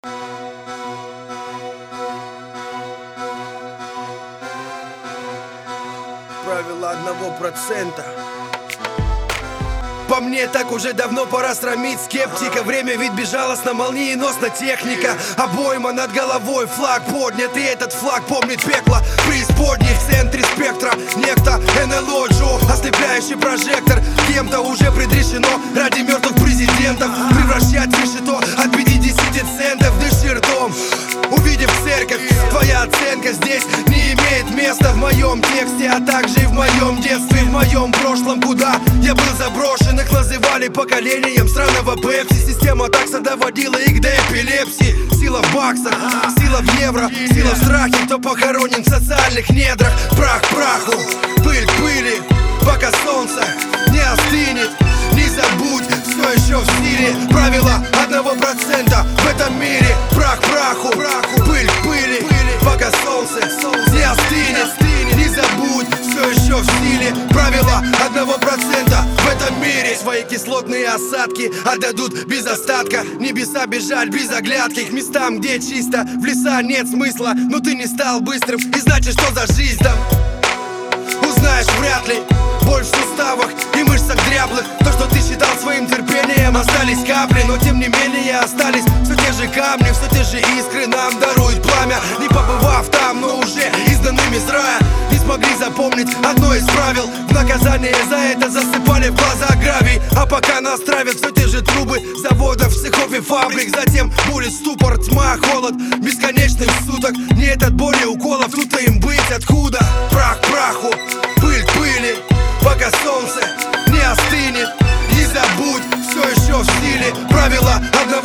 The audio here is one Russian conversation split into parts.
Правило 1%. По мне так уже давно пора срамить скептика. Время ведь безжалостно, молниеносно техника. Обойма над головой, флаг поднят, и этот флаг помнит пекло преисподней. В центре спектра некто НЛО Джо, ослепляющий прожектор. Кем-то уже предрешено ради мертвых президентов превращать решето от 50 центов. Дыши ртом, увидев церковь. Твоя оценка здесь не имеет места в моем тексте, а также и в моем детстве, в моем прошлом, куда я был заброшен. Их называли поколением сраного Пепси. Система такса доводила их до эпилепсии. Сила в баксах, сила в евро, сила в страхе, кто похоронен в социальных недрах. Прах к праху, пыль к пыли, пока солнце не остынет. Не забудь, все еще в стиле. Правило 1% в этом мире. Прах к праху, пыль к пыли, пока солнце не остынет. Не забудь, все еще в стиле. Правило 1% в этом мире. Свои кислотные осадки отдадут без остатка. Небеса бежать без оглядки к местам, где чисто. В леса нет смысла, но ты не стал быстрым. И значит, что за жизнь там узнаешь вряд ли. Боль в суставах и мышцах дряблых. То, что ты считал своим терпением, остались капли. Но тем не менее остались все те же камни, все те же искры нам дарует пламя. Не побывав там, но уже изгнанными из рая, не смогли запомнить одно из правил. В наказание за это засыпали в глаза гравий. А пока нас травят все те же трубы заводов, цехов и фабрик. Затем бурит ступор, тьма, холод бесконечных суток. Нет от боли уколов, тут им быть откуда. Прах к праху, пыль к пыли, пока солнце не остынет. Не забудь, все еще в стиле. Правило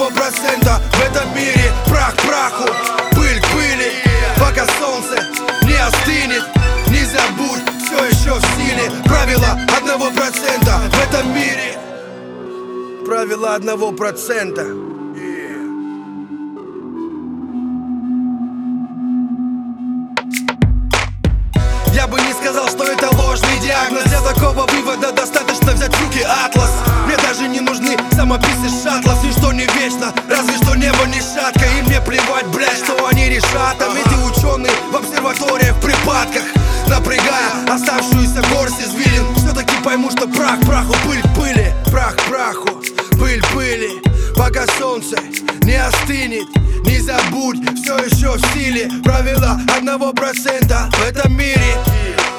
1% в этом мире. Прах к праху, пыль к пыли, пока солнце не остынет. Не забудь, все еще в стиле. Правило 1% в этом мире. Правило 1%. Я бы не сказал, что это ложный диагноз. Для такого вывода достаточно взять в руки атлас. Мне даже не нужны самописы шаттлов. Ничто не вечно, разве что небо не шатко. И мне плевать, блядь, что они решат. Там эти ученые в обсерваториях в припадках, напрягая оставшуюся горсть извилин. Все-таки пойму, что прах к праху, пыль к пыли. Прах к праху, пыль к пыли, пока солнце не остынет. Не забудь, все еще в стиле. Правило 1% в этом мире.